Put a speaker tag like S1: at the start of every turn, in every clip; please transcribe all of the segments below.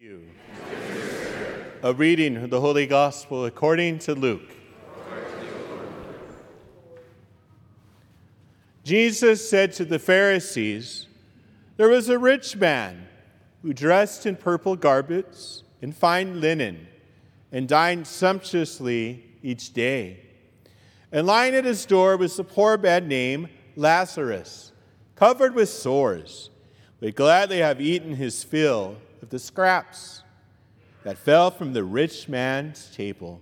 S1: you. A reading of the Holy Gospel according to Luke. Jesus said to the Pharisees, "There was a rich man who dressed in purple garments and fine linen and dined sumptuously each day. And lying at his door was a poor man named Lazarus, covered with sores, would gladly have eaten his fill of the scraps that fell from the rich man's table.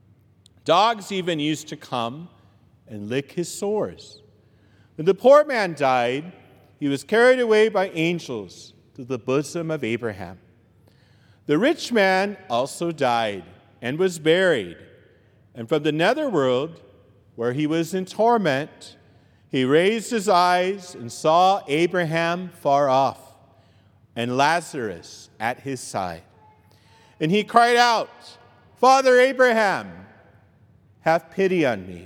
S1: Dogs even used to come and lick his sores. When the poor man died, he was carried away by angels to the bosom of Abraham. The rich man also died and was buried, and from the netherworld, where he was in torment, he raised his eyes and saw Abraham far off and Lazarus at his side. And he cried out, 'Father Abraham, have pity on me.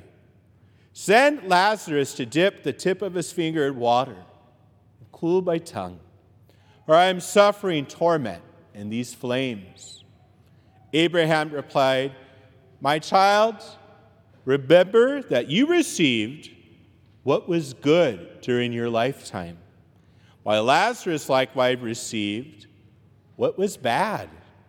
S1: Send Lazarus to dip the tip of his finger in water and cool my tongue, for I am suffering torment in these flames.' Abraham replied, 'My child, remember that you received what was good during your lifetime, while Lazarus likewise received what was bad.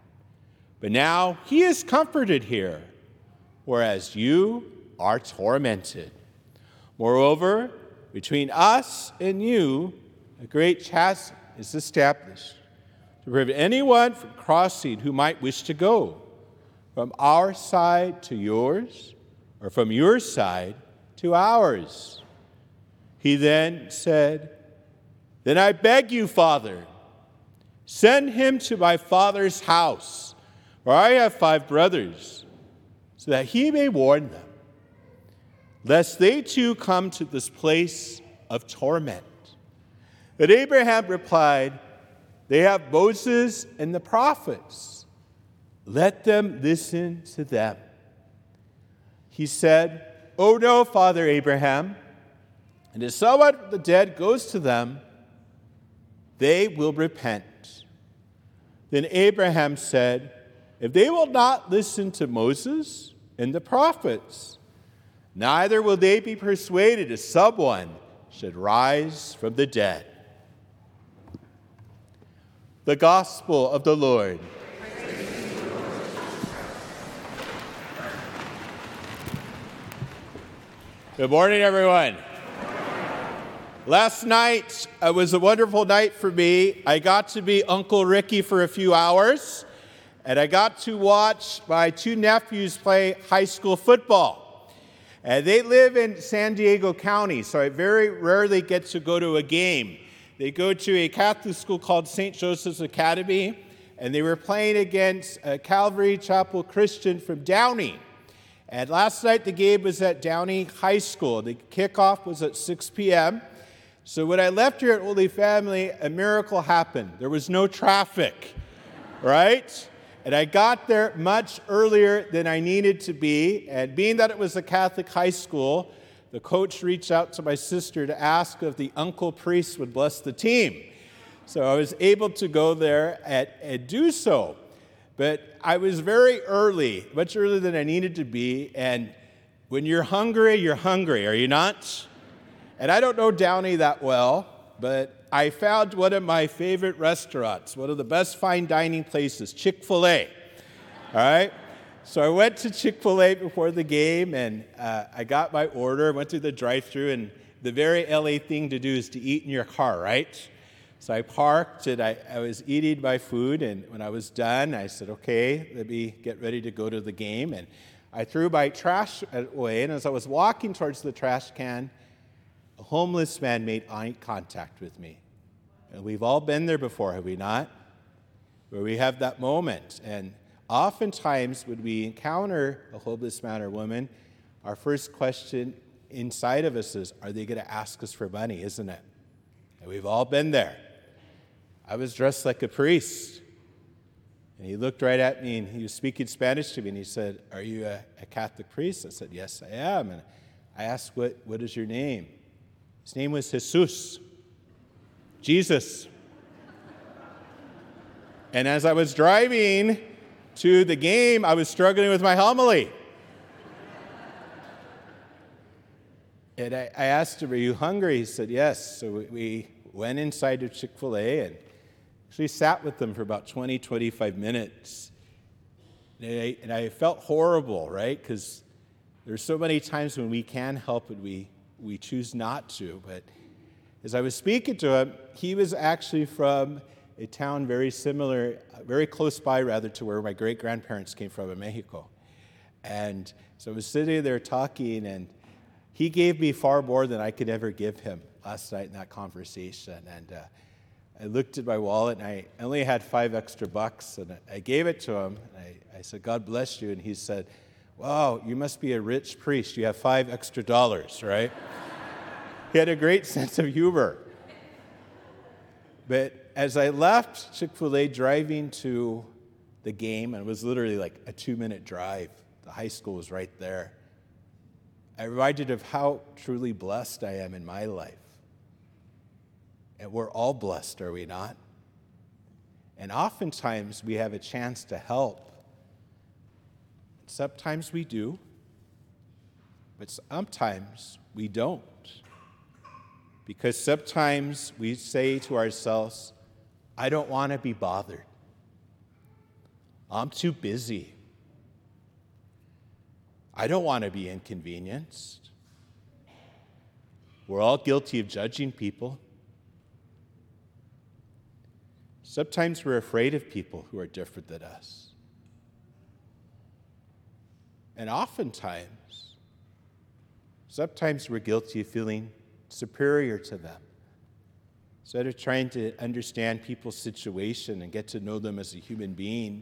S1: But now he is comforted here, whereas you are tormented. Moreover, between us and you, a great chasm is established to prevent anyone from crossing who might wish to go from our side to yours, or from your side to ours.' He then said, 'Then I beg you, Father, send him to my father's house, for I have 5 brothers, so that he may warn them, lest they too come to this place of torment.' But Abraham replied, 'They have Moses and the prophets. Let them listen to them.' He said, 'Oh no, Father Abraham, and if someone from the dead goes to them, they will repent.' Then Abraham said, 'If they will not listen to Moses and the prophets, neither will they be persuaded if someone should rise from the dead.'" The Gospel of the Lord. Good morning, everyone. Last night was a wonderful night for me. I got to be Uncle Ricky for a few hours, and I got to watch my 2 nephews play high school football. And they live in San Diego County, so I very rarely get to go to a game. They go to a Catholic school called St. Joseph's Academy, and they were playing against Calvary Chapel Christian from Downey. And last night the game was at Downey High School. The kickoff was at 6 p.m., so when I left here at Holy Family, a miracle happened. There was no traffic, right? And I got there much earlier than I needed to be. And being that it was a Catholic high school, the coach reached out to my sister to ask if the uncle priest would bless the team. So I was able to go there and do so. But I was very early, much earlier than I needed to be. And when you're hungry, are you not? And I don't know Downey that well, but I found one of my favorite restaurants, one of the best fine dining places, Chick-fil-A. All right? So I went to Chick-fil-A before the game, and I got my order, went through the drive-thru, and the very LA thing to do is to eat in your car, right? So I parked, and I was eating my food, and when I was done, I said, okay, let me get ready to go to the game. And I threw my trash away, and as I was walking towards the trash can, a homeless man made eye contact with me. And we've all been there before, have we not? Where we have that moment. And oftentimes when we encounter a homeless man or woman, our first question inside of us is, are they going to ask us for money, isn't it? And we've all been there. I was dressed like a priest. And he looked right at me, and he was speaking Spanish to me, and he said, "Are you a Catholic priest?" I said, "Yes, I am." And I asked, what is your name? His name was Jesus. Jesus. And as I was driving to the game, I was struggling with my homily. And I asked him, "Are you hungry?" He said, "Yes." So we went inside to Chick-fil-A and actually sat with them for about 20, 25 minutes. And I felt horrible, right? Because there's so many times when we can help and we choose not to. But as I was speaking to him, he was actually from a town very similar, very close by, rather, to where my great-grandparents came from in Mexico. And so I was sitting there talking, and he gave me far more than I could ever give him last night in that conversation. And I looked at my wallet, and I only had $5 extra, and I gave it to him. And I said, "God bless you." And he said, "Wow, you must be a rich priest. You have $5 extra," right? He had a great sense of humor. But as I left Chick-fil-A driving to the game, and it was literally like a 2-minute drive, the high school was right there, I reminded of how truly blessed I am in my life. And we're all blessed, are we not? And oftentimes we have a chance to help. Sometimes we do, but sometimes we don't. Because sometimes we say to ourselves, "I don't want to be bothered. I'm too busy. I don't want to be inconvenienced." We're all guilty of judging people. Sometimes we're afraid of people who are different than us. And sometimes we're guilty of feeling superior to them. Instead of trying to understand people's situation and get to know them as a human being,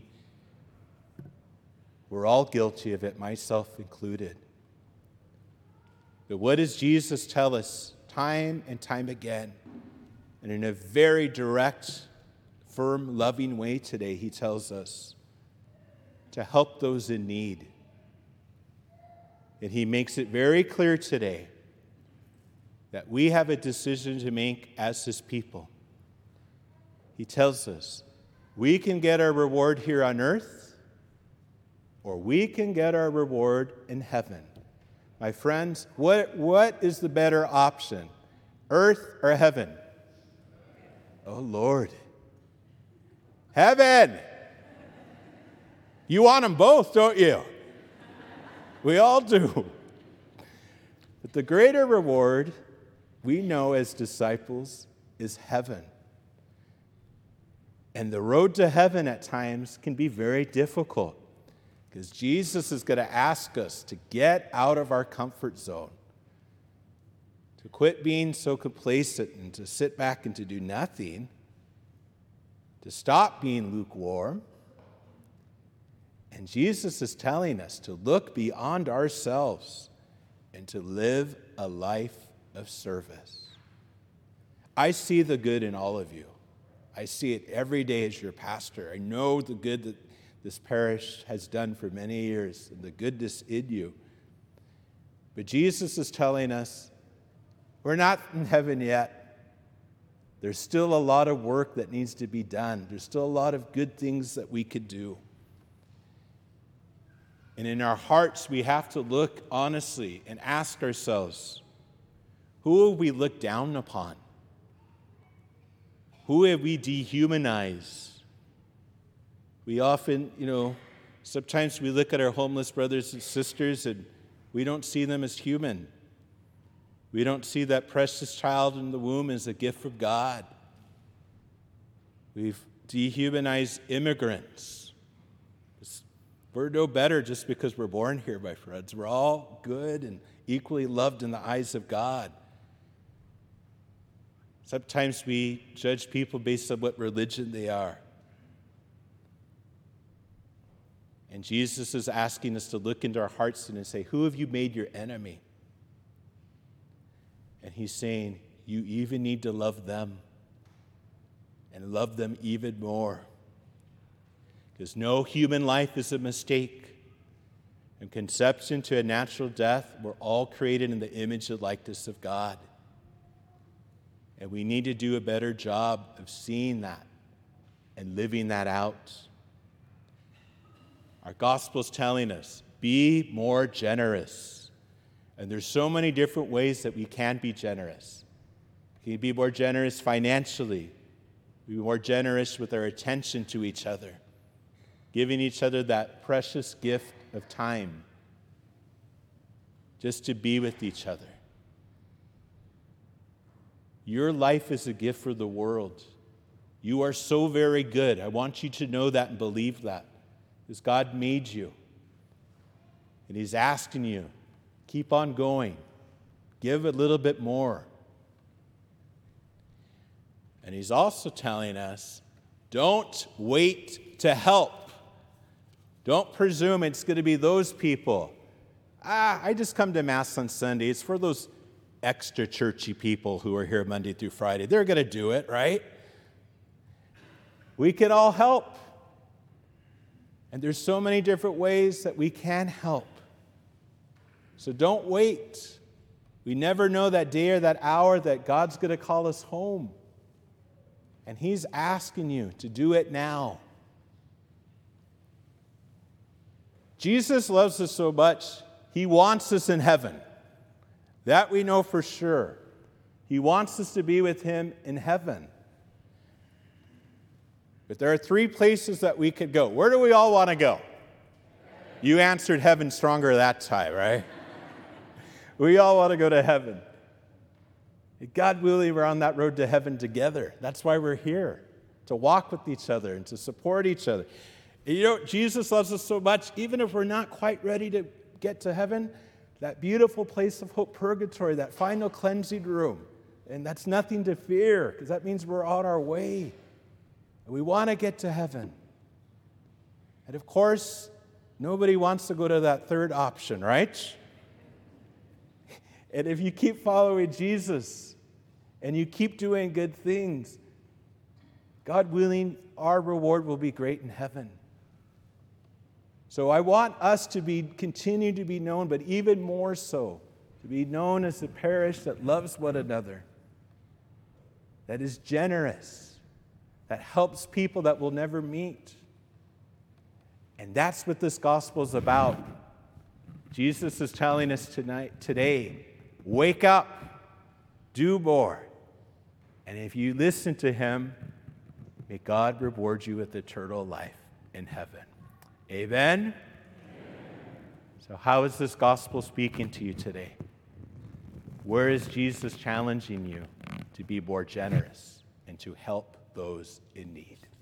S1: we're all guilty of it, myself included. But what does Jesus tell us time and time again? And in a very direct, firm, loving way today, he tells us to help those in need. And he makes it very clear today that we have a decision to make as his people. He tells us we can get our reward here on earth, or we can get our reward in heaven. My friends, what is the better option, earth or heaven? Oh, Lord. Heaven! You want them both, don't you? We all do. But the greater reward, we know as disciples, is heaven. And the road to heaven at times can be very difficult, because Jesus is going to ask us to get out of our comfort zone, to quit being so complacent and to sit back and to do nothing, to stop being lukewarm. And Jesus is telling us to look beyond ourselves and to live a life of service. I see the good in all of you. I see it every day as your pastor. I know the good that this parish has done for many years and the goodness in you. But Jesus is telling us we're not in heaven yet. There's still a lot of work that needs to be done. There's still a lot of good things that we could do. And in our hearts, we have to look honestly and ask ourselves, who have we looked down upon? Who have we dehumanized? We often, sometimes we look at our homeless brothers and sisters and we don't see them as human. We don't see that precious child in the womb as a gift from God. We've dehumanized immigrants. We're no better just because we're born here, my friends. We're all good and equally loved in the eyes of God. Sometimes we judge people based on what religion they are. And Jesus is asking us to look into our hearts and say, who have you made your enemy? And he's saying, you even need to love them and love them even more. Because no human life is a mistake. From conception to a natural death, we're all created in the image and likeness of God. And we need to do a better job of seeing that and living that out. Our gospel's telling us, be more generous. And there's so many different ways that we can be generous. We can be more generous financially. Be more generous with our attention to each other, giving each other that precious gift of time just to be with each other. Your life is a gift for the world. You are so very good. I want you to know that and believe that, because God made you. And He's asking you, keep on going. Give a little bit more. And He's also telling us, don't wait to help. Don't presume it's going to be those people. I just come to Mass on Sunday. It's for those extra churchy people who are here Monday through Friday. They're going to do it, right? We can all help. And there's so many different ways that we can help. So don't wait. We never know that day or that hour that God's going to call us home. And He's asking you to do it now. Jesus loves us so much, He wants us in heaven. That we know for sure. He wants us to be with Him in heaven. But there are 3 places that we could go. Where do we all want to go? You answered heaven stronger that time, right? We all want to go to heaven. God willing, we're on that road to heaven together. That's why we're here, to walk with each other and to support each other. And you know, Jesus loves us so much, even if we're not quite ready to get to heaven, that beautiful place of hope, purgatory, that final cleansing room. And that's nothing to fear, because that means we're on our way. And we want to get to heaven. And of course, nobody wants to go to that third option, right? And if you keep following Jesus and you keep doing good things, God willing, our reward will be great in heaven. So I want us to continue to be known, but even more so, to be known as a parish that loves one another, that is generous, that helps people that we'll never meet. And that's what this gospel is about. Jesus is telling us today, wake up, do more. And if you listen to Him, may God reward you with eternal life in heaven. Amen? Amen. So how is this gospel speaking to you today? Where is Jesus challenging you to be more generous and to help those in need?